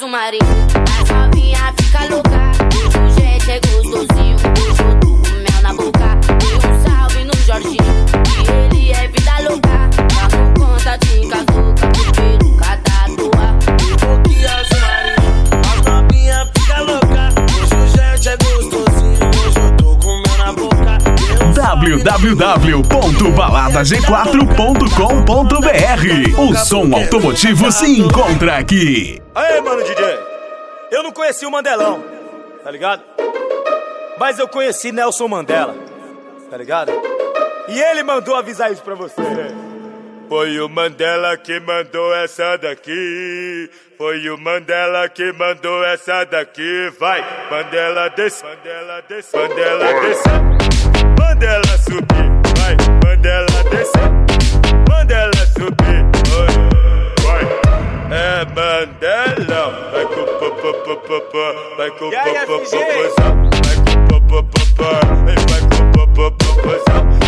Marinho. As novinha fica louca, o gente é gostosinho. Hoje eu tô com mel na boca. Dei um salve no Jorginho, que ele é vida louca. Tá com conta de casuca, peruca da toa. Aqui Azul Marinho, as novinha fica louca. Hoje o gente é gostosinho. Hoje eu tô com mel na boca. www.baladag4.com.br. O som automotivo se encontra aqui. Aê, mano DJ, eu não conheci o Mandelão, tá ligado? Mas eu conheci Nelson Mandela, tá ligado? E ele mandou avisar isso pra você. Foi o Mandela que mandou essa daqui. Foi o Mandela que mandou essa daqui. Vai, Mandela desce, Mandela desce, Mandela desce. Mandela subir, vai, Mandela descer, Mandela subir, vai. É Mandelão, vai com popopopopó, vai com popopopopó, vai com popopopopó, vai com popopopopó.